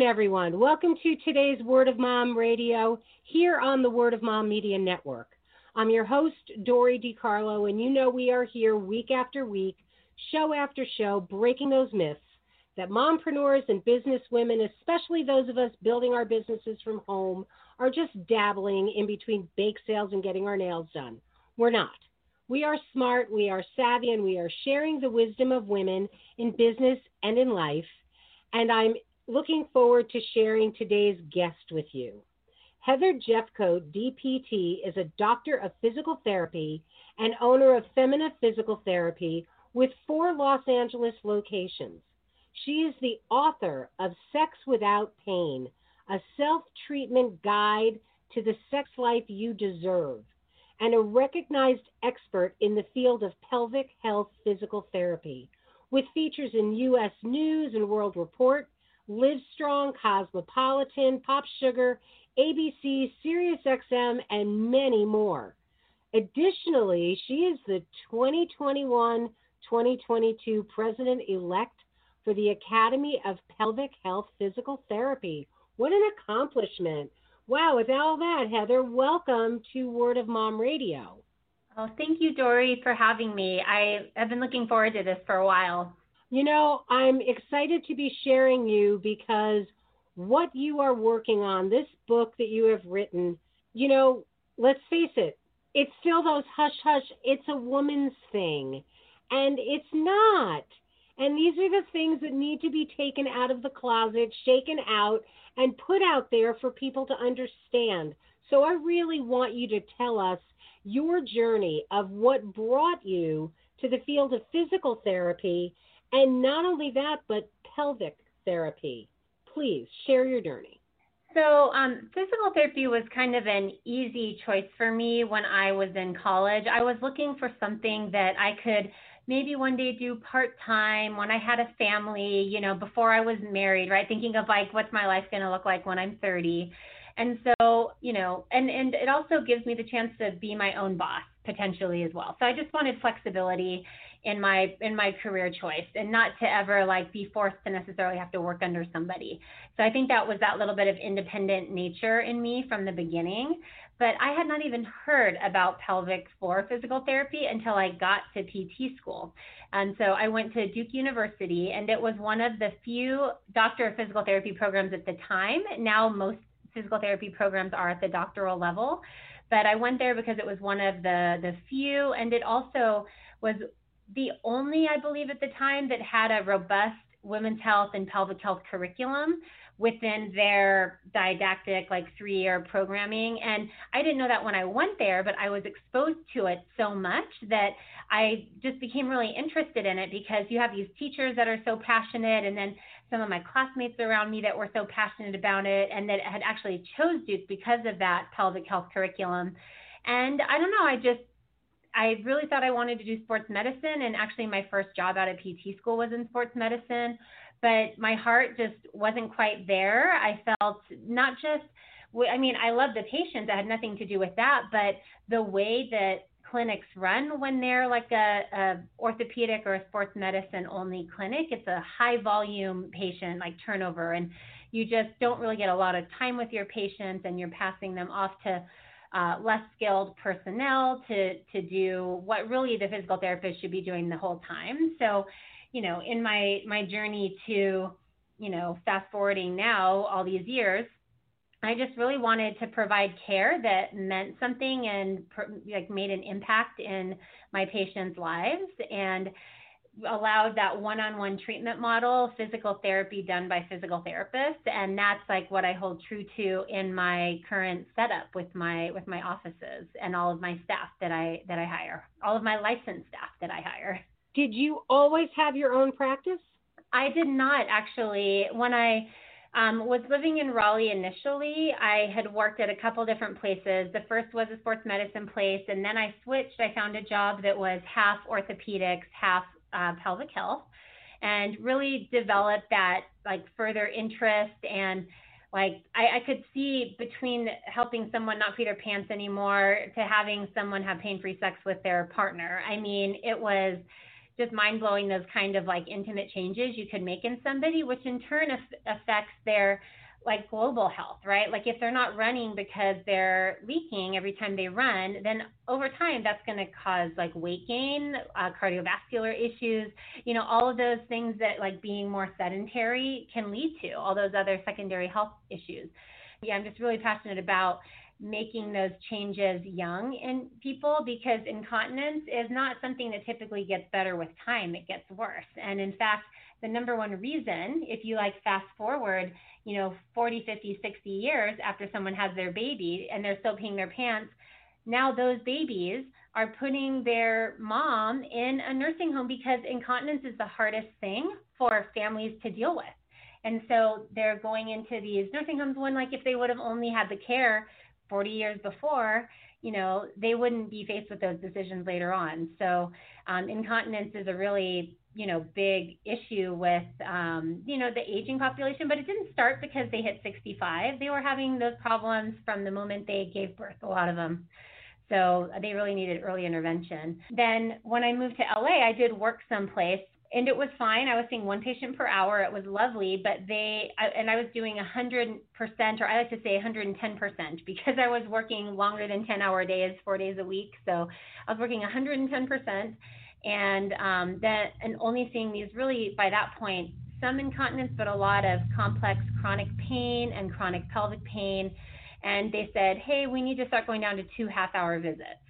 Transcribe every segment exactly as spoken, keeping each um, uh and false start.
everyone. Welcome to today's Word of Mom Radio here on the Word of Mom Media Network. I'm your host, Dory DiCarlo, and you know we are here week after week, show after show, breaking those myths that mompreneurs and business women, especially those of us building our businesses from home, are just dabbling in between bake sales and getting our nails done. We're not. We are smart, we are savvy, and we are sharing the wisdom of women in business and in life. And I'm looking forward to sharing today's guest with you. Heather Jeffcoat, D P T, is a doctor of physical therapy and owner of Femina Physical Therapy with four Los Angeles locations. She is the author of Sex Without Pain, a self-treatment guide to the sex life you deserve, and a recognized expert in the field of pelvic health physical therapy, with features in U S News and World Report, Livestrong, Cosmopolitan, Pop Sugar, A B C, Sirius X M, and many more. Additionally, she is the twenty twenty-one twenty twenty-two president-elect for the Academy of Pelvic Health Physical Therapy. What an accomplishment. Wow, with all that, Heather, welcome to Word of Mom Radio. Oh, thank you, Dory, for having me. I have been looking forward to this for a while. You know, I'm excited to be sharing you because what you are working on, this book that you have written, you know, let's face it, it's still those hush-hush, it's a woman's thing, and it's not. And these are the things that need to be taken out of the closet, shaken out, and put out there for people to understand. So I really want you to tell us your journey of what brought you to the field of physical therapy, and not only that, but pelvic therapy. Please share your journey. So um, physical therapy was kind of an easy choice for me when I was in college. I was looking for something that I could maybe one day do part-time when I had a family, you know, before I was married, right? Thinking of like, what's my life going to look like when I'm thirty? And so, you know, and, and it also gives me the chance to be my own boss potentially as well. So I just wanted flexibility in my in my career choice and not to ever like be forced to necessarily have to work under somebody. So I think that was that little bit of independent nature in me from the beginning. But I had not even heard about pelvic floor physical therapy until I got to P T school. And so I went to Duke University, and it was one of the few doctor of physical therapy programs at the time. Now most physical therapy programs are at the doctoral level. But I went there because it was one of the, the few, and it also was the only, I believe at the time, that had a robust women's health and pelvic health curriculum within their didactic, like three-year programming. And I didn't know that when I went there, but I was exposed to it so much that I just became really interested in it because you have these teachers that are so passionate, and then some of my classmates around me that were so passionate about it and that had actually chose Duke because of that pelvic health curriculum. And I don't know, I just, I really thought I wanted to do sports medicine, and actually my first job out of P T school was in sports medicine, but my heart just wasn't quite there. I felt not just, I mean, I love the patients, I had nothing to do with that, but the way that clinics run when they're like a, a orthopedic or a sports medicine only clinic, it's a high volume patient like turnover, and you just don't really get a lot of time with your patients, and you're passing them off to Uh, less skilled personnel to, to do what really the physical therapist should be doing the whole time. So, you know, in my, my journey to, you know, fast forwarding now all these years, I just really wanted to provide care that meant something and like made an impact in my patients' lives, and allowed that one-on-one treatment model, physical therapy done by physical therapists. And that's like what I hold true to in my current setup with my with my offices and all of my staff that I that I hire, all of my licensed staff that I hire. Did you always have your own practice? I did not, actually. When I um, was living in Raleigh initially, I had worked at a couple different places. The first was a sports medicine place, and then I switched. I found a job that was half orthopedics, half Uh, pelvic health, and really developed that like further interest. And like I, I could see between helping someone not pee their pants anymore to having someone have pain-free sex with their partner. I mean, it was just mind-blowing those kind of like intimate changes you could make in somebody, which in turn af- affects their like global health, right? Like if they're not running because they're leaking every time they run, then over time that's going to cause like weight gain, uh, cardiovascular issues, you know, all of those things that like being more sedentary can lead to, all those other secondary health issues. Yeah, I'm just really passionate about making those changes young in people, because incontinence is not something that typically gets better with time. It gets worse. And in fact, the number one reason, if you like fast forward, you know, forty, fifty, sixty years after someone has their baby and they're still peeing their pants, now those babies are putting their mom in a nursing home because incontinence is the hardest thing for families to deal with. And so they're going into these nursing homes when, like, if they would have only had the care forty years before, you know, they wouldn't be faced with those decisions later on. So um, incontinence is a really, you know, big issue with, um, you know, the aging population, but it didn't start because they hit sixty-five. They were having those problems from the moment they gave birth, a lot of them. So they really needed early intervention. Then when I moved to L A, I did work someplace, and it was fine. I was seeing one patient per hour. It was lovely, but they, and I was doing one hundred percent, or I like to say one hundred ten percent, because I was working longer than ten hour days, four days a week. So I was working one hundred ten percent, and um, that, and only seeing these really, by that point, some incontinence, but a lot of complex chronic pain and chronic pelvic pain. And they said, hey, we need to start going down to two half hour visits.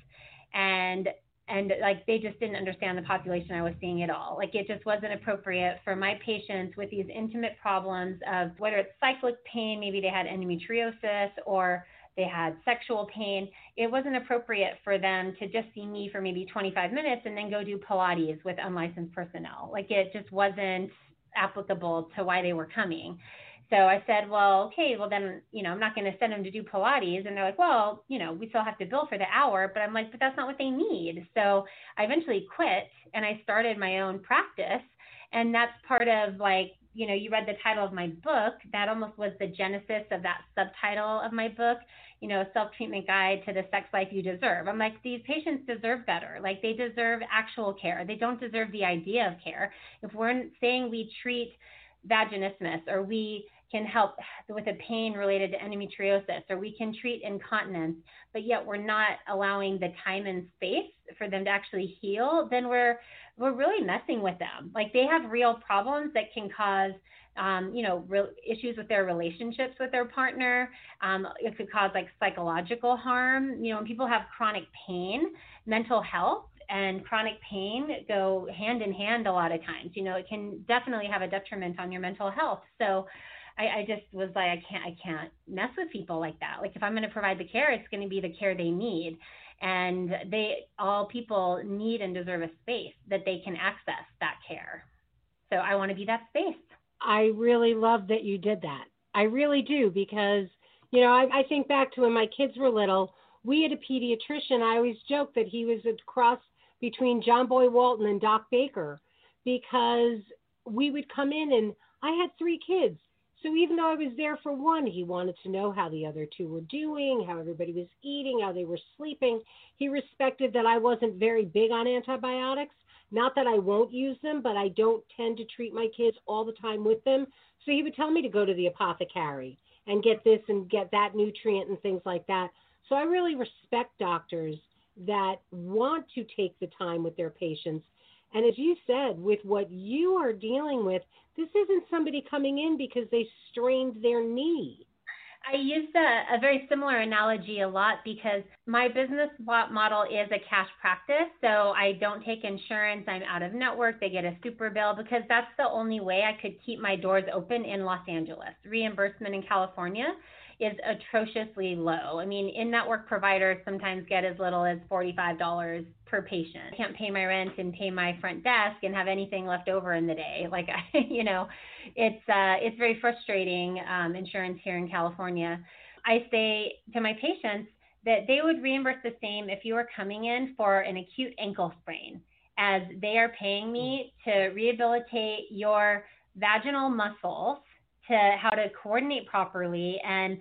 And And like they just didn't understand the population I was seeing at all. Like it just wasn't appropriate for my patients with these intimate problems of whether it's cyclic pain, maybe they had endometriosis or they had sexual pain. It wasn't appropriate for them to just see me for maybe twenty-five minutes and then go do Pilates with unlicensed personnel. Like it just wasn't applicable to why they were coming. So I said, well, okay, well then, you know, I'm not going to send them to do Pilates. And they're like, well, you know, we still have to bill for the hour. But I'm like, but that's not what they need. So I eventually quit and I started my own practice. And that's part of like, you know, you read the title of my book. That almost was the genesis of that subtitle of my book, you know, Self-Treatment Guide to the Sex Life You Deserve. I'm like, these patients deserve better. Like they deserve actual care. They don't deserve the idea of care. If we're saying we treat vaginismus, or we can help with a pain related to endometriosis, or we can treat incontinence, but yet we're not allowing the time and space for them to actually heal, then we're we're really messing with them. Like they have real problems that can cause um, you know, real issues with their relationships with their partner. Um, it could cause like psychological harm. You know, when people have chronic pain, mental health and chronic pain go hand in hand a lot of times. You know, it can definitely have a detriment on your mental health. So I, I just was like, I can't, I can't mess with people like that. Like if I'm going to provide the care, it's going to be the care they need. And they, all people need and deserve a space that they can access that care. So I want to be that space. I really love that you did that. I really do, because, you know, I, I think back to when my kids were little, we had a pediatrician. I always joke that he was a cross between John Boy Walton and Doc Baker, because we would come in and I had three kids. So even though I was there for one, he wanted to know how the other two were doing, how everybody was eating, how they were sleeping. He respected that I wasn't very big on antibiotics. Not that I won't use them, but I don't tend to treat my kids all the time with them. So he would tell me to go to the apothecary and get this and get that nutrient and things like that. So I really respect doctors that want to take the time with their patients. And as you said, with what you are dealing with, this isn't somebody coming in because they strained their knee. I use a, a very similar analogy a lot because my business model is a cash practice. So I don't take insurance. I'm out of network. They get a super bill because that's the only way I could keep my doors open in Los Angeles. Reimbursement in California is atrociously low. I mean, in-network providers sometimes get as little as forty-five dollars per patient. I can't pay my rent and pay my front desk and have anything left over in the day. Like, I, you know, it's uh, it's very frustrating, um, insurance here in California. I say to my patients that they would reimburse the same if you were coming in for an acute ankle sprain, as they are paying me to rehabilitate your vaginal muscles, to how to coordinate properly and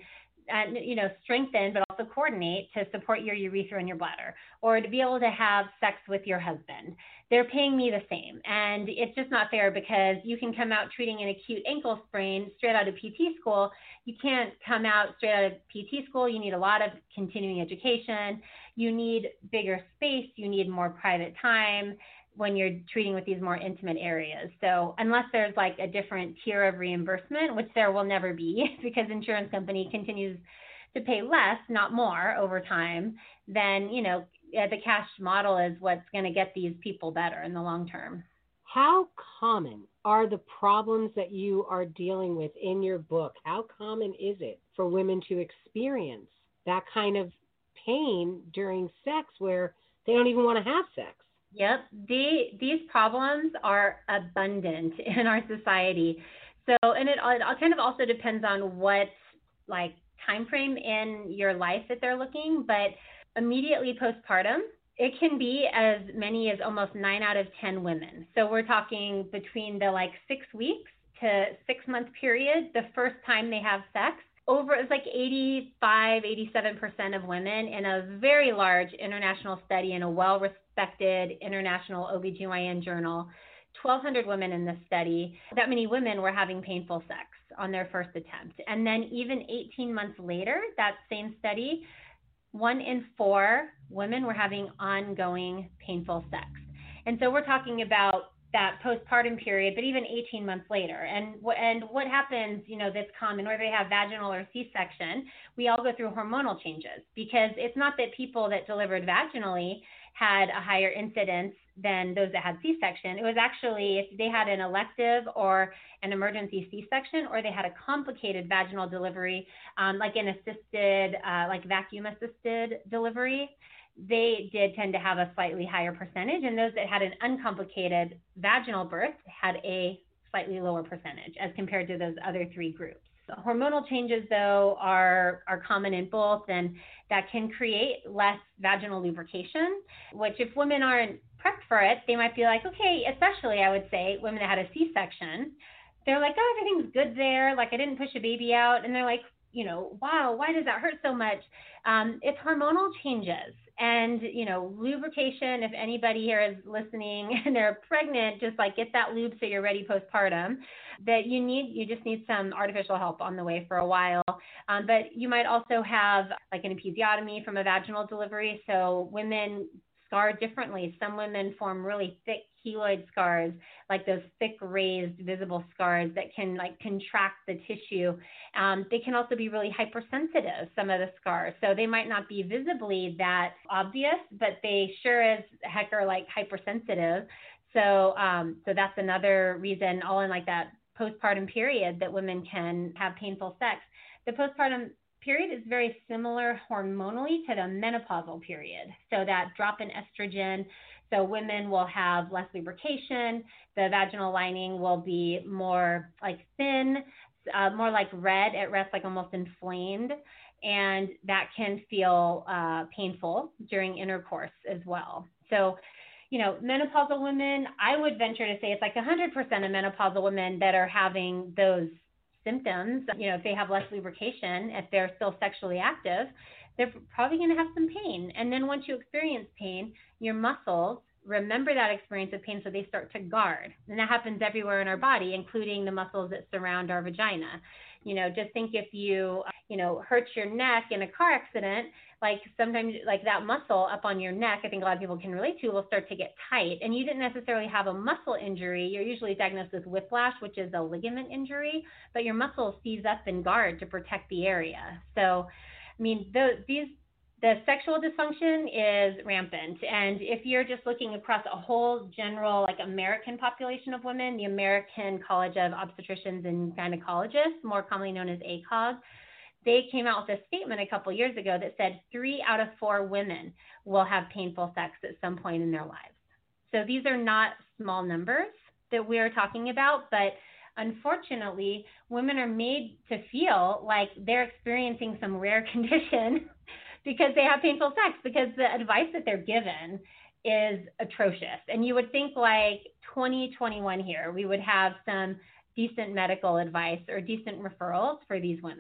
and, you know, strengthen, but also coordinate to support your urethra and your bladder, or to be able to have sex with your husband. They're paying me the same. And it's just not fair because you can come out treating an acute ankle sprain straight out of P T school. You can't come out straight out of P T school. You need a lot of continuing education. You need bigger space. You need more private time when you're treating with these more intimate areas. So unless there's like a different tier of reimbursement, which there will never be because insurance company continues to pay less, not more over time, then, you know, the cash model is what's going to get these people better in the long term. How common are the problems that you are dealing with in your book? How common is it for women to experience that kind of pain during sex where they don't even want to have sex? Yep, the, these problems are abundant in our society. So, and it, it kind of also depends on what like time frame in your life that they're looking, but immediately postpartum, it can be as many as almost nine out of ten women. So we're talking between the like six weeks to six month period, the first time they have sex. Over, it's like eighty-five, eighty-seven percent of women in a very large international study in a well-respected international O B G Y N journal, twelve hundred women in this study. That many women were having painful sex on their first attempt. And then even eighteen months later, that same study, one in four women were having ongoing painful sex. And so we're talking about that postpartum period, but even eighteen months later. And what and what happens, you know, that's common, whether they have vaginal or C-section, we all go through hormonal changes, because it's not that people that delivered vaginally had a higher incidence than those that had C-section. It was actually if they had an elective or an emergency C-section, or they had a complicated vaginal delivery, um, like an assisted, uh, like vacuum assisted delivery, they did tend to have a slightly higher percentage, and those that had an uncomplicated vaginal birth had a slightly lower percentage as compared to those other three groups. So hormonal changes, though, are, are common in both, and that can create less vaginal lubrication, which if women aren't prepped for it, they might be like, okay, especially I would say women that had a C-section, they're like, oh, everything's good there, like I didn't push a baby out, and they're like, you know, wow, why does that hurt so much? Um, it's hormonal changes. And, you know, lubrication, if anybody here is listening and they're pregnant, just like get that lube so you're ready postpartum. That you need, you just need some artificial help on the way for a while. Um, but you might also have like an episiotomy from a vaginal delivery. So women scar differently. Some women form really thick keloid scars, like those thick raised visible scars that can like contract the tissue. Um, they can also be really hypersensitive, some of the scars. So they might not be visibly that obvious, but they sure as heck are like hypersensitive. So, um, so that's another reason, all in like that postpartum period, that women can have painful sex. The postpartum period is very similar hormonally to the menopausal period. So that drop in estrogen, so women will have less lubrication, the vaginal lining will be more like thin, uh, more like red at rest, like almost inflamed, and that can feel uh, painful during intercourse as well. So, you know, menopausal women, I would venture to say it's like one hundred percent of menopausal women that are having those symptoms. You know, if they have less lubrication, if they're still sexually active, they're probably going to have some pain. And then once you experience pain, your muscles remember that experience of pain, so they start to guard. And that happens everywhere in our body, including the muscles that surround our vagina. You know, just think if you, you know, hurt your neck in a car accident, like sometimes like that muscle up on your neck, I think a lot of people can relate to, will start to get tight. And you didn't necessarily have a muscle injury. You're usually diagnosed with whiplash, which is a ligament injury, but your muscle seize up and guard to protect the area. So, I mean, the, these, the sexual dysfunction is rampant. And if you're just looking across a whole general, like American population of women, the American College of Obstetricians and Gynecologists, more commonly known as A C O G, they came out with a statement a couple years ago that said three out of four women will have painful sex at some point in their lives. So these are not small numbers that we're talking about, but unfortunately, women are made to feel like they're experiencing some rare condition because they have painful sex, because the advice that they're given is atrocious. And you would think like twenty twenty-one here, we would have some decent medical advice or decent referrals for these women.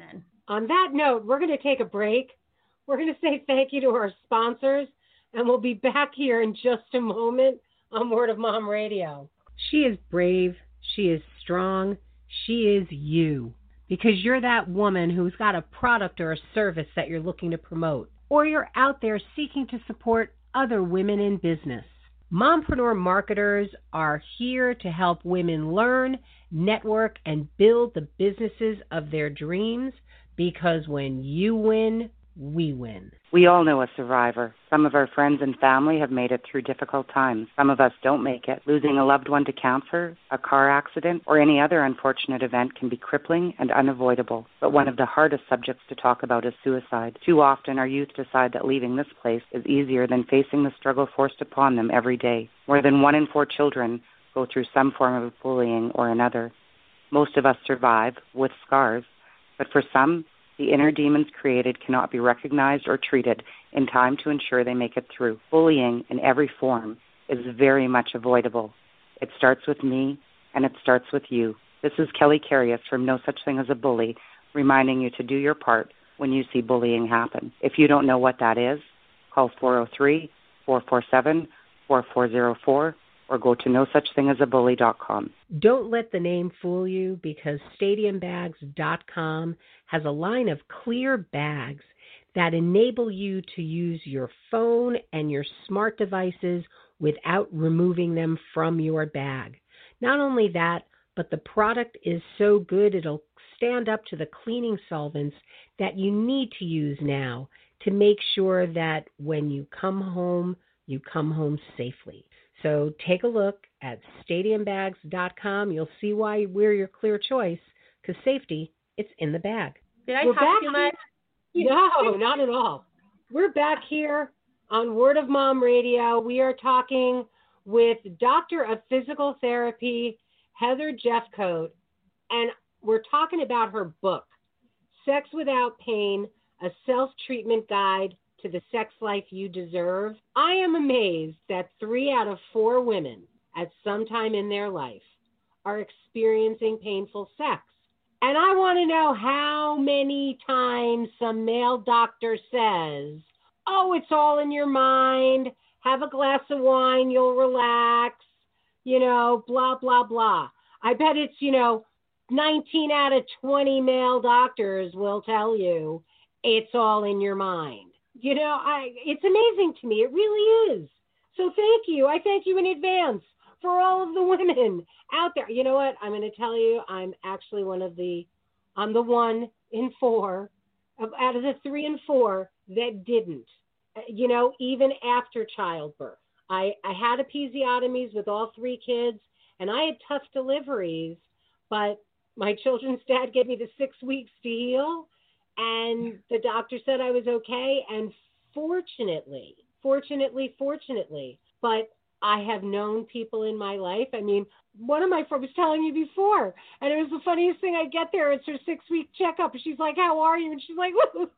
On that note, we're going to take a break. We're going to say thank you to our sponsors, and we'll be back here in just a moment on Word of Mom Radio. She is brave. She is strong. She is you. Because you're that woman who's got a product or a service that you're looking to promote, or you're out there seeking to support other women in business. Mompreneur marketers are here to help women learn, network, and build the businesses of their dreams, because when you win, we win. We all know a survivor. Some of our friends and family have made it through difficult times. Some of us don't make it. Losing a loved one to cancer, a car accident, or any other unfortunate event can be crippling and unavoidable. But one of the hardest subjects to talk about is suicide. Too often our youth decide that leaving this place is easier than facing the struggle forced upon them every day. More than one in four children go through some form of bullying or another. Most of us survive with scars, but for some, the inner demons created cannot be recognized or treated in time to ensure they make it through. Bullying in every form is very much avoidable. It starts with me, and it starts with you. This is Kelly Carius from No Such Thing as a Bully, reminding you to do your part when you see bullying happen. If you don't know what that is, call four oh three, four four seven, four four zero four or go to no such thing as a bully dot com. Don't let the name fool you, because stadium bags dot com has a line of clear bags that enable you to use your phone and your smart devices without removing them from your bag. Not only that, but the product is so good it'll stand up to the cleaning solvents that you need to use now to make sure that when you come home, you come home safely. So take a look at stadium bags dot com. You'll see why we're your clear choice, because safety, it's in the bag. Did I We're talk too much? No, not at all. We're back here on Word of Mom Radio. We are talking with Doctor of Physical Therapy, Heather Jeffcoat, and we're talking about her book, Sex Without Pain, A Self-Treatment Guide to the Sex Life You Deserve. I am amazed that three out of four women at some time in their life are experiencing painful sex. And I want to know how many times some male doctor says, oh, it's all in your mind. Have a glass of wine, you'll relax, you know, blah, blah, blah. I bet it's, you know, nineteen out of twenty male doctors will tell you it's all in your mind. You know, I it's amazing to me. It really is. So thank you. I thank you in advance for all of the women out there. You know what? I'm going to tell you, I'm actually one of the, I'm the one in four, of, out of the three and four that didn't, you know, even after childbirth. I, I had episiotomies with all three kids, and I had tough deliveries, but my children's dad gave me the six weeks to heal. And the doctor said I was okay. And fortunately, fortunately, fortunately, but I have known people in my life. I mean, one of my friends was telling you before, and it was the funniest thing. I get there, it's her six-week checkup. She's like, how are you? And she's like,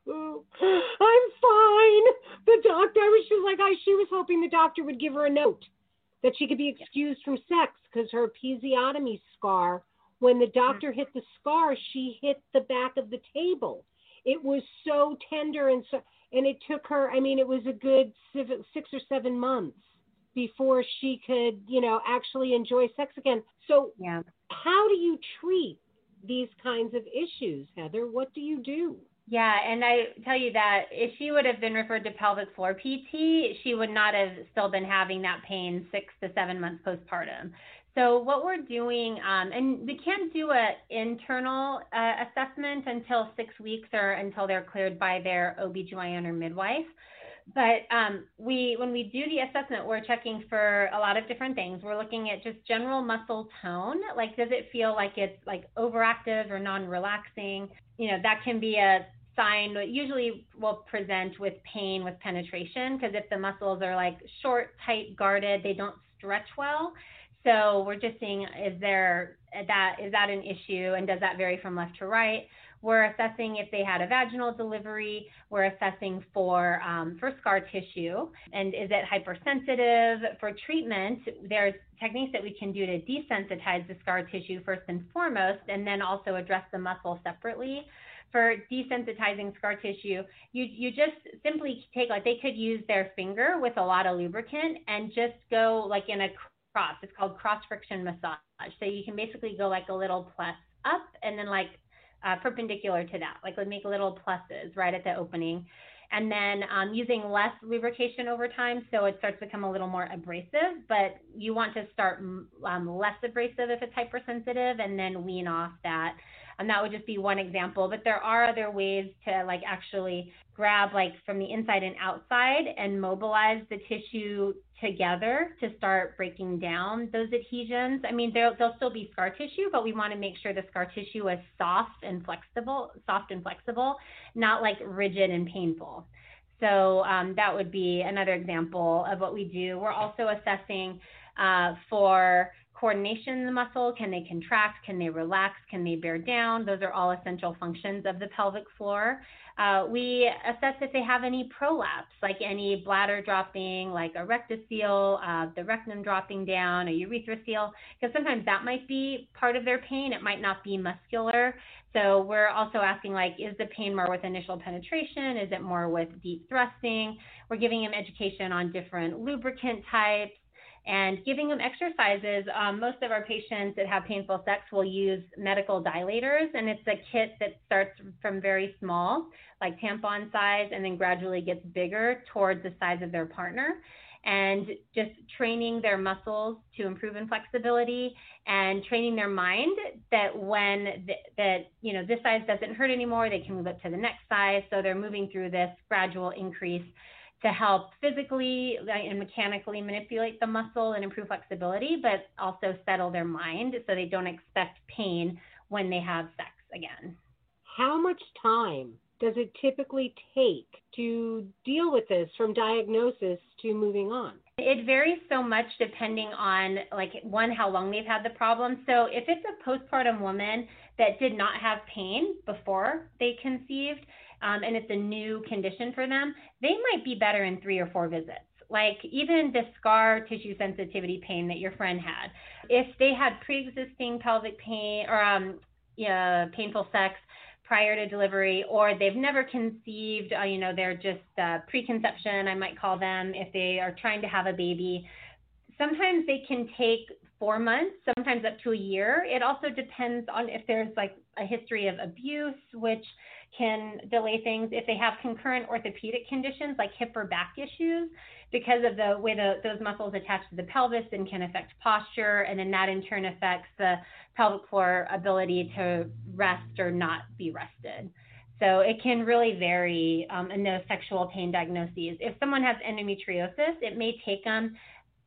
I'm fine. The doctor, she was like, I, she was hoping the doctor would give her a note that she could be excused from sex because her episiotomy scar, when the doctor hit the scar, she hit the back of the table. It was so tender, and so, and it took her, I mean, it was a good six or seven months before she could, you know, actually enjoy sex again. So yeah. How do you treat these kinds of issues, Heather? What do you do? Yeah, and I tell you that if she would have been referred to pelvic floor P T, she would not have still been having that pain six to seven months postpartum. So what we're doing, um, and we can't do an internal uh, assessment until six weeks or until they're cleared by their O B G Y N or midwife. But um, we, when we do the assessment, we're checking for a lot of different things. We're looking at just general muscle tone. Like, does it feel like it's like overactive or non-relaxing? You know, that can be a sign that usually will present with pain with penetration, because if the muscles are like short, tight, guarded, they don't stretch well. So we're just seeing, is there that is that an issue, and does that vary from left to right? We're assessing if they had a vaginal delivery. We're assessing for um, for scar tissue, and is it hypersensitive? For treatment, there's techniques that we can do to desensitize the scar tissue first and foremost, and then also address the muscle separately. for desensitizing scar tissue, you you just simply take, like, they could use their finger with a lot of lubricant and just go like in a cross. It's called cross friction massage. So you can basically go like a little plus up and then like uh, perpendicular to that, like make little pluses right at the opening. And then um, using less lubrication over time, so it starts to become a little more abrasive, but you want to start um, less abrasive if it's hypersensitive and then wean off that. And that would just be one example, but there are other ways to like actually grab like from the inside and outside and mobilize the tissue together to start breaking down those adhesions. I mean, they'll, they'll still be scar tissue, but we want to make sure the scar tissue is soft and flexible, soft and flexible, not like rigid and painful. So um, that would be another example of what we do. We're also assessing uh, for coordination in the muscle. Can they contract? Can they relax? Can they bear down? Those are all essential functions of the pelvic floor. Uh, we assess if they have any prolapse, like any bladder dropping, like a rectocele, uh, the rectum dropping down, a urethrocoele, because sometimes that might be part of their pain. It might not be muscular. So we're also asking, like, is the pain more with initial penetration? Is it more with deep thrusting? We're giving them education on different lubricant types and giving them exercises. Um, most of our patients that have painful sex will use medical dilators, and it's a kit that starts from very small, like tampon size, and then gradually gets bigger towards the size of their partner. And just training their muscles to improve in flexibility and training their mind that when th- that, you know, this size doesn't hurt anymore, they can move up to the next size. So they're moving through this gradual increase to help physically and mechanically manipulate the muscle and improve flexibility, but also settle their mind so they don't expect pain when they have sex again. How much time does it typically take to deal with this from diagnosis to moving on? It varies so much depending on, like, one, how long they've had the problem. So if it's a postpartum woman that did not have pain before they conceived, um, and it's a new condition for them, they might be better in three or four visits. Like even the scar tissue sensitivity pain that your friend had, if they had pre-existing pelvic pain or um, yeah, painful sex prior to delivery, or they've never conceived, uh, you know, they're just uh, preconception, I might call them, if they are trying to have a baby, sometimes they can take four months, sometimes up to a year. It also depends on if there's like a history of abuse, which can delay things. If they have concurrent orthopedic conditions like hip or back issues, because of the way the, those muscles attach to the pelvis and can affect posture, and then that in turn affects the pelvic floor ability to rest or not be rested. So it can really vary um, in those sexual pain diagnoses. If someone has endometriosis, it may take them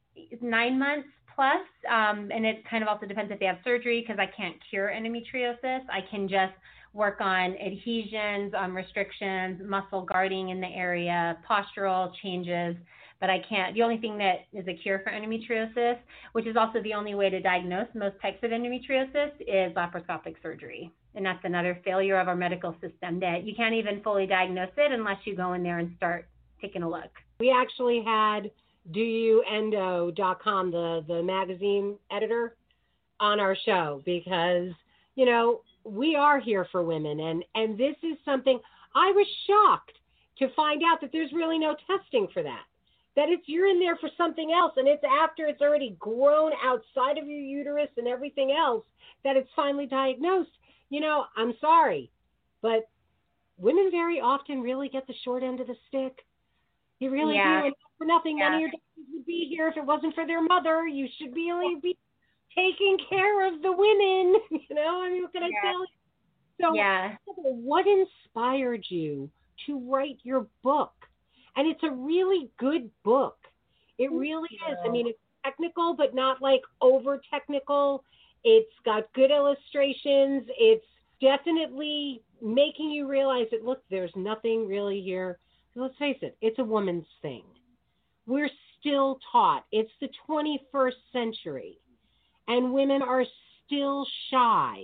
nine months plus, um, and it kind of also depends if they have surgery, because I can't cure endometriosis. I can just work on adhesions, um, restrictions, muscle guarding in the area, postural changes, but I can't. The only thing that is a cure for endometriosis, which is also the only way to diagnose most types of endometriosis, is laparoscopic surgery. And that's another failure of our medical system, that you can't even fully diagnose it unless you go in there and start taking a look. We actually had do you endo dot com, the, the magazine editor, on our show because, you know, we are here for women. And, and this is something I was shocked to find out that there's really no testing for that. That it's you're in there for something else, and it's after it's already grown outside of your uterus and everything else that it's finally diagnosed. You know, I'm sorry, but women very often really get the short end of the stick. You really yeah. do. And for nothing, yeah. none of your doctors would be here if it wasn't for their mother. You should really be taking care of the women. You know, I mean, what can I yeah. tell you? So, yeah. what inspired you to write your book? And it's a really good book. It really is. I mean, it's technical, but not like over technical. It's got good illustrations. It's definitely making you realize that, look, there's nothing really here. Let's face it, it's a woman's thing. We're still taught. It's the twenty-first century. And women are still shy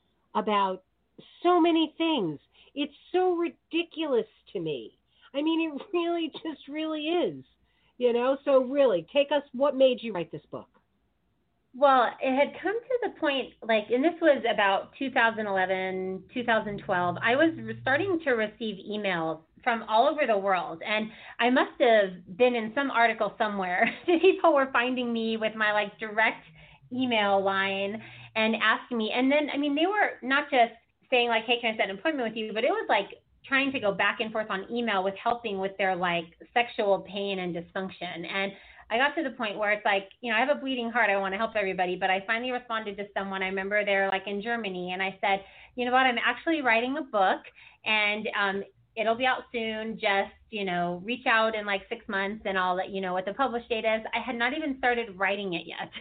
about so many things. It's so ridiculous to me. I mean, it really just really is, you know? So really, take us, what made you write this book? Well, it had come to the point, like, and this was about two thousand eleven, two thousand twelve. I was starting to receive emails from all over the world, and I must have been in some article somewhere. People were finding me with my like direct email line and asking me, and then I mean, they were not just saying like, "Hey, can I set an appointment with you?" But it was like trying to go back and forth on email with helping with their like sexual pain and dysfunction. And I got to the point where it's like, you know, I have a bleeding heart. I want to help everybody. But I finally responded to someone. I remember they're like in Germany. And I said, you know what, I'm actually writing a book and um, it'll be out soon. Just, you know, reach out in like six months and I'll let you know what the publish date is. I had not even started writing it yet.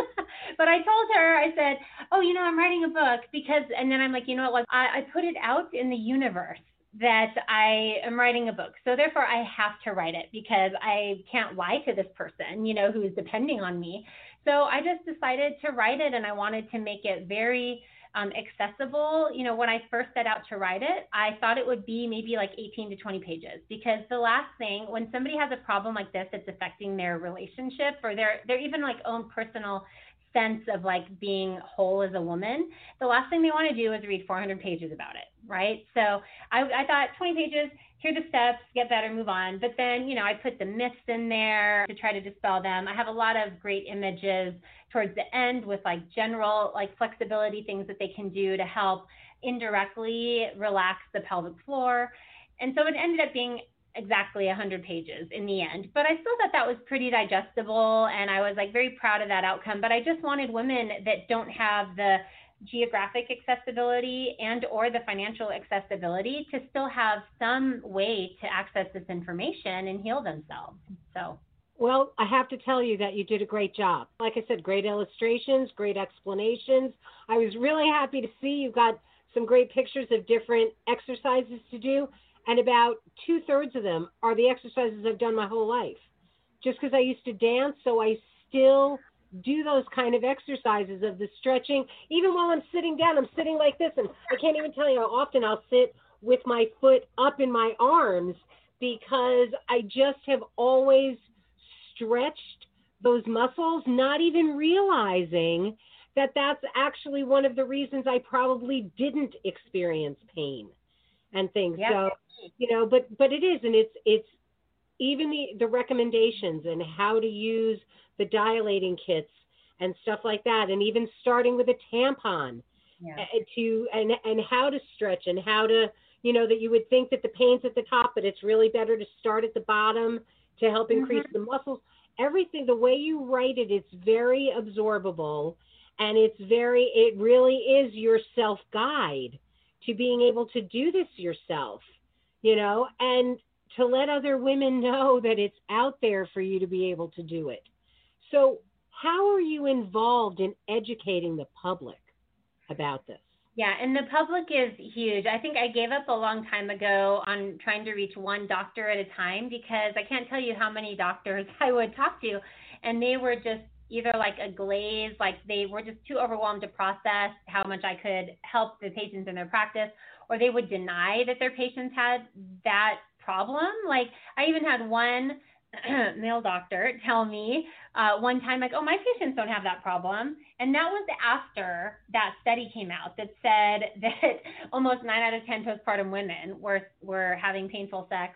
But I told her, I said, oh, you know, I'm writing a book because, and then I'm like, you know what, I, I put it out in the universe that I am writing a book. So therefore I have to write it because I can't lie to this person, you know, who's depending on me. So I just decided to write it and I wanted to make it very um, accessible. You know, when I first set out to write it, I thought it would be maybe like eighteen to twenty pages because the last thing, when somebody has a problem like this that's affecting their relationship or their, their even like own personal sense of like being whole as a woman, the last thing they want to do is read four hundred pages about it, right? So I, I thought twenty pages, here are the steps, get better, move on. But then, you know, I put the myths in there to try to dispel them. I have a lot of great images towards the end with like general like flexibility things that they can do to help indirectly relax the pelvic floor. And so it ended up being exactly one hundred pages in the end. But I still thought that was pretty digestible, and I was like very proud of that outcome. But I just wanted women that don't have the geographic accessibility and or the financial accessibility to still have some way to access this information and heal themselves. So Well, I have to tell you that you did a great job. Like I said, great illustrations, great explanations. I was really happy to see you got some great pictures of different exercises to do. And about two thirds of them are the exercises I've done my whole life. Just because I used to dance, so I still do those kind of exercises of the stretching. Even while I'm sitting down, I'm sitting like this, and I can't even tell you how often I'll sit with my foot up in my arms because I just have always stretched those muscles, not even realizing that that's actually one of the reasons I probably didn't experience pain and things. yeah. So, you know, but but it is, and it's it's even the the recommendations and how to use the dilating kits and stuff like that, and even starting with a tampon Yeah. to and and how to stretch and how to, you know, that you would think that the pain's at the top, but it's really better to start at the bottom to help increase Mm-hmm. the muscles. Everything, the way you write it, it's very absorbable, and it's very, it really is your self guide to being able to do this yourself, you know, and to let other women know that it's out there for you to be able to do it. So, how are you involved in educating the public about this? Yeah, and the public is huge. I think I gave up a long time ago on trying to reach one doctor at a time because I can't tell you how many doctors I would talk to, and they were just either like a glaze, like they were just too overwhelmed to process how much I could help the patients in their practice, or they would deny that their patients had that problem. Like I even had one male doctor tell me uh, one time, like, oh, my patients don't have that problem. And that was after that study came out that said that almost nine out of ten postpartum women were, were having painful sex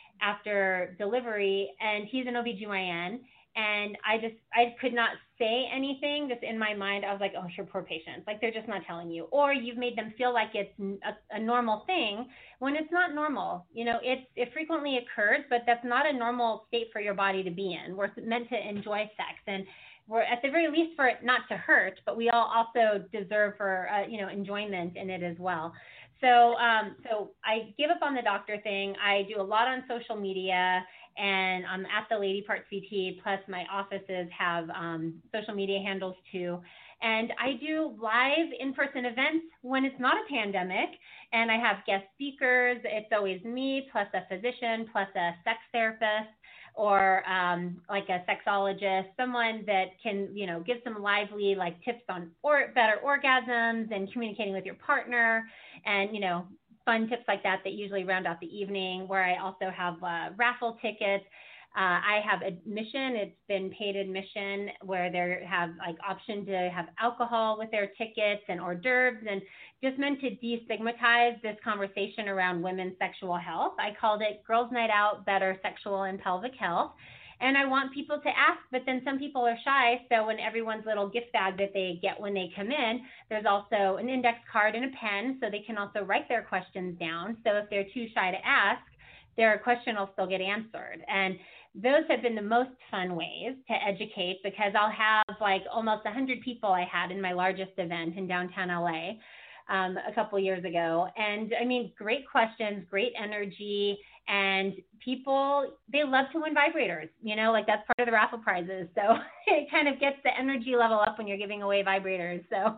after delivery. And he's an O B G Y N. And I just, I could not say anything. Just in my mind, I was like, oh, your poor patients. Like, they're just not telling you. Or you've made them feel like it's a, a normal thing when it's not normal. You know, it's, it frequently occurs, but that's not a normal state for your body to be in. We're meant to enjoy sex. And we're at the very least for it not to hurt, but we all also deserve for, uh, you know, enjoyment in it as well. So, um, so I give up on the doctor thing. I do a lot on social media, and I'm at the Lady Parts P T. Plus, my offices have um, social media handles too. And I do live in-person events when it's not a pandemic, and I have guest speakers. It's always me, plus a physician, plus a sex therapist, or um, like a sexologist, someone that can, you know, give some lively like tips on or better orgasms and communicating with your partner, and, you know, fun tips like that that usually round out the evening, where I also have uh, raffle tickets. Uh, I have admission. It's been paid admission where they have like option to have alcohol with their tickets and hors d'oeuvres, and just meant to destigmatize this conversation around women's sexual health. I called it Girls Night Out, Better Sexual and Pelvic Health. And I want people to ask, but then some people are shy. So in everyone's little gift bag that they get when they come in, there's also an index card and a pen, so they can also write their questions down. So if they're too shy to ask, their question will still get answered. And those have been the most fun ways to educate, because I'll have like almost one hundred people I had in my largest event in downtown L A um, a couple years ago. And I mean, great questions, great energy. And people, they love to win vibrators, you know, like that's part of the raffle prizes. So it kind of gets the energy level up when you're giving away vibrators. So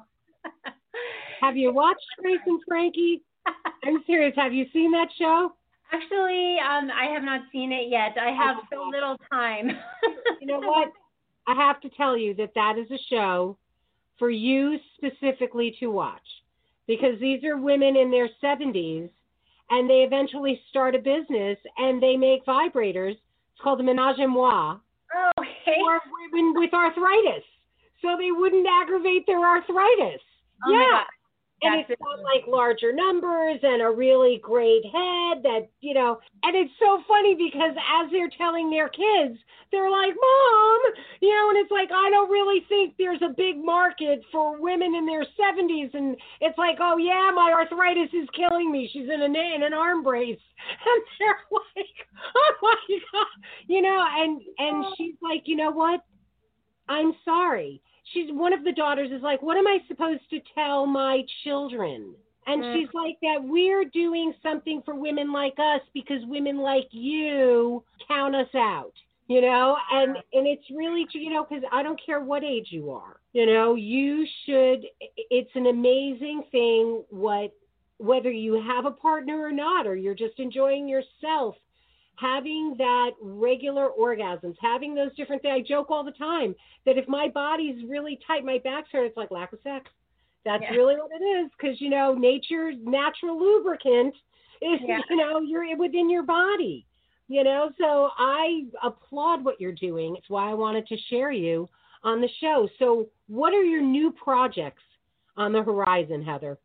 have you watched Grace and Frankie? I'm serious. Have you seen that show? Actually, um, I have not seen it yet. I have so little time. You know what? I have to tell you that that is a show for you specifically to watch, because these are women in their seventies. And they eventually start a business and they make vibrators. It's called the Menage a Moi. Oh, okay. For women with arthritis, so they wouldn't aggravate their arthritis. Oh yeah. My God. And That's it's got like larger numbers and a really great head that, you know, and it's so funny because as they're telling their kids, they're like, Mom, you know, and it's like, I don't really think there's a big market for women in their seventies. And it's like, oh yeah, my arthritis is killing me. She's in, a, in an arm brace. And they're like, oh my God, you know, and, and she's like, you know what? I'm sorry. She's one of the daughters is like, what am I supposed to tell my children? And mm. she's like, that we're doing something for women like us because women like you count us out, you know? And, and it's really, you know, because I don't care what age you are, you know, you should, it's an amazing thing what, whether you have a partner or not, or you're just enjoying yourself, having that regular orgasms, having those different things. I joke all the time that if my body's really tight, my back's hurt, it's like lack of sex. That's yeah. really what it is. Because, you know, nature's natural lubricant is, yeah. you know, you're within your body, you know. So I applaud what you're doing. It's why I wanted to share you on the show. So what are your new projects on the horizon, Heather?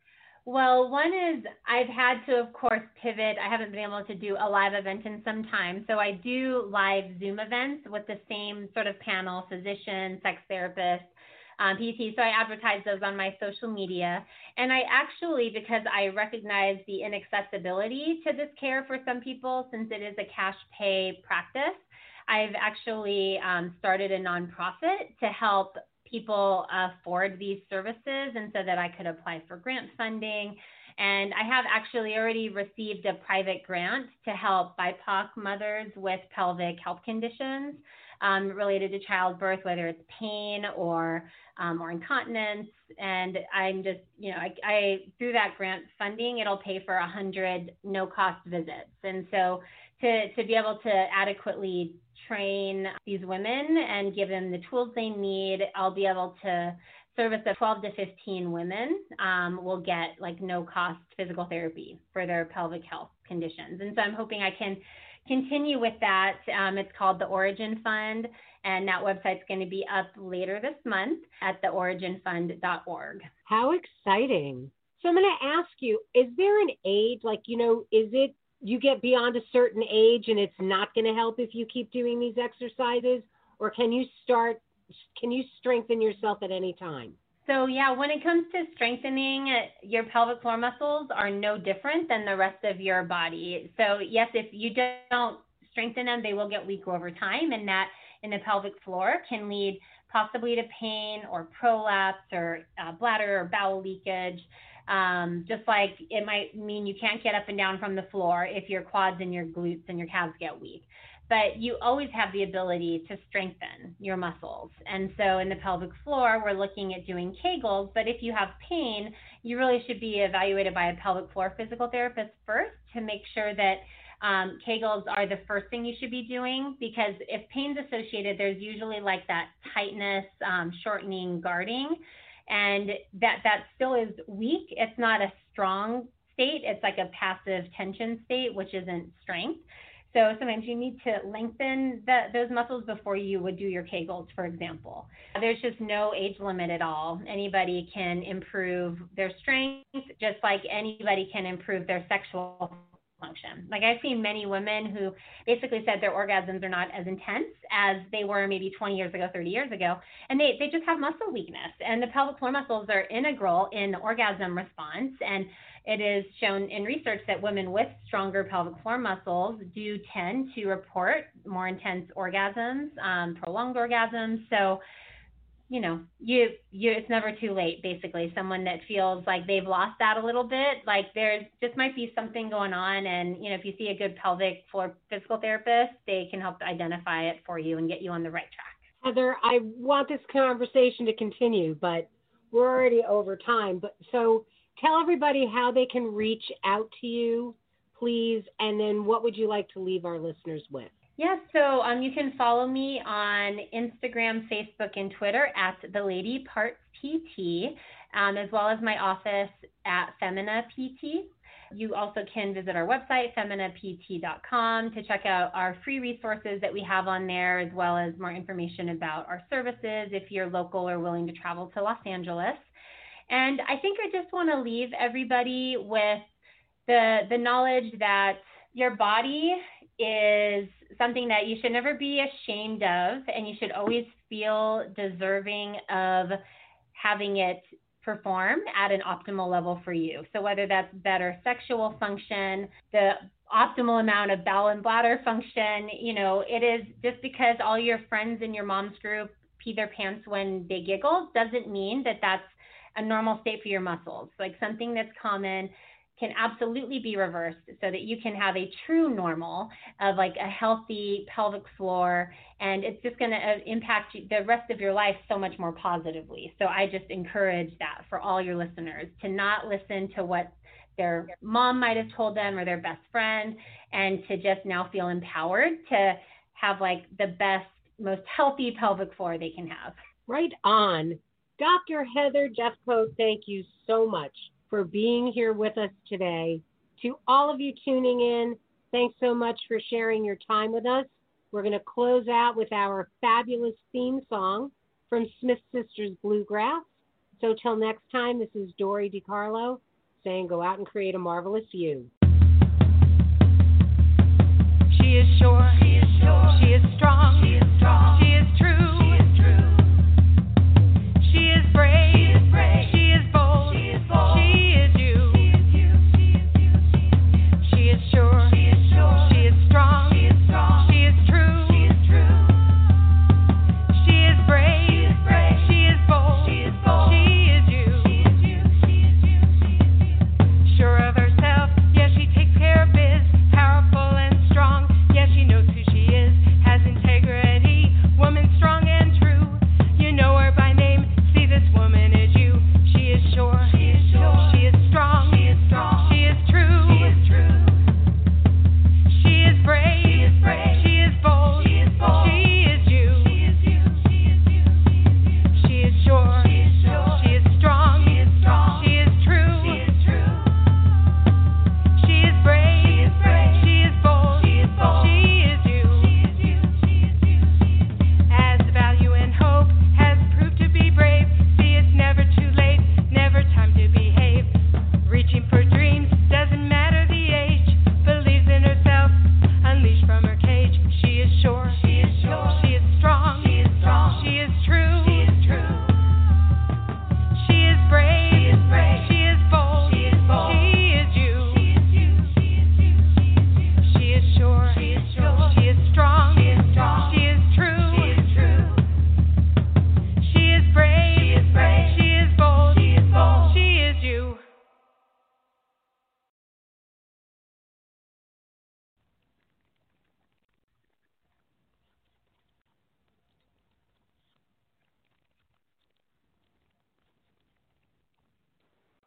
Well, one is I've had to, of course, pivot. I haven't been able to do a live event in some time. So I do live Zoom events with the same sort of panel, physician, sex therapist, um, P T. So I advertise those on my social media. And I actually, because I recognize the inaccessibility to this care for some people, since it is a cash pay practice, I've actually um, started a nonprofit to help people afford these services, and so that I could apply for grant funding. And I have actually already received a private grant to help B I P O C mothers with pelvic health conditions um, related to childbirth, whether it's pain or um, or incontinence. And I'm just, you know, I, I through that grant funding, it'll pay for one hundred no-cost visits. And so to to be able to adequately train these women and give them the tools they need, I'll be able to service of twelve to fifteen women um, will get like no cost physical therapy for their pelvic health conditions. And so I'm hoping I can continue with that. Um, it's called the Origin Fund, and that website's going to be up later this month at the origin fund dot org. How exciting. So I'm going to ask you, is there an age, like, you know, is it you get beyond a certain age and it's not going to help if you keep doing these exercises, or can you start, can you strengthen yourself at any time? So yeah, when it comes to strengthening, your pelvic floor muscles are no different than the rest of your body. So yes, if you don't strengthen them, they will get weaker over time, and that in the pelvic floor can lead possibly to pain or prolapse or uh, bladder or bowel leakage. Um, just like it might mean you can't get up and down from the floor if your quads and your glutes and your calves get weak. But you always have the ability to strengthen your muscles. And so in the pelvic floor, we're looking at doing Kegels. But if you have pain, you really should be evaluated by a pelvic floor physical therapist first to make sure that um, Kegels are the first thing you should be doing. Because if pain's associated, there's usually like that tightness, um, shortening, guarding. And that, that still is weak. It's not a strong state. It's like a passive tension state, which isn't strength. So sometimes you need to lengthen the, those muscles before you would do your Kegels, for example. There's just no age limit at all. Anybody can improve their strength just like anybody can improve their sexual function. Like I've seen many women who basically said their orgasms are not as intense as they were maybe twenty years ago, thirty years ago, and they, they just have muscle weakness. And the pelvic floor muscles are integral in the orgasm response. And it is shown in research that women with stronger pelvic floor muscles do tend to report more intense orgasms, um, prolonged orgasms. So, you know, you, you, it's never too late, basically. Someone that feels like they've lost that a little bit, like there's just might be something going on. And, you know, if you see a good pelvic floor physical therapist, they can help identify it for you and get you on the right track. Heather, I want this conversation to continue, but we're already over time. But so tell everybody how they can reach out to you, please, and then what would you like to leave our listeners with? Yes, so um, you can follow me on Instagram, Facebook, and Twitter at The Lady Parts P T, um, as well as my office at Femina P T. You also can visit our website, femina p t dot com, to check out our free resources that we have on there, as well as more information about our services if you're local or willing to travel to Los Angeles. And I think I just want to leave everybody with the the knowledge that your body is something that you should never be ashamed of, and you should always feel deserving of having it perform at an optimal level for you. So whether that's better sexual function, the optimal amount of bowel and bladder function, you know, it is just because all your friends in your mom's group pee their pants when they giggle doesn't mean that that's a normal state for your muscles. Like something that's common can absolutely be reversed so that you can have a true normal of like a healthy pelvic floor, and it's just going to impact the rest of your life so much more positively. So I just encourage that for all your listeners to not listen to what their mom might have told them or their best friend, and to just now feel empowered to have like the best, most healthy pelvic floor they can have. Right on. Doctor Heather Jeffcoat, thank you so much for being here with us today. To all of you tuning in, thanks so much for sharing your time with us. We're going to close out with our fabulous theme song from Smith Sisters Bluegrass. So till next time, this is Dory DiCarlo saying go out and create a marvelous you. She is sure, she is sure, she is strong, she is strong. She